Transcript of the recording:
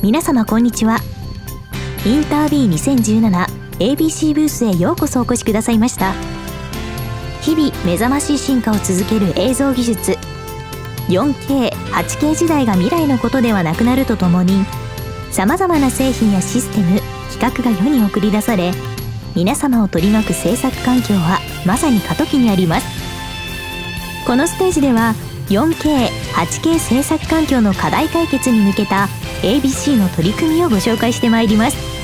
皆様こんにちは。インタービー 2017ABC ブースへようこそお越しくださいました。日々目覚ましい進化を続ける映像技術 4K、8K 時代が未来のことではなくなるとともに、さまざまな製品やシステム、企画が世に送り出され、皆様を取り巻く制作環境はまさに過渡期にあります。このステージでは 4K、8K 制作環境の課題解決に向けた ABC の取り組みをご紹介してまいります。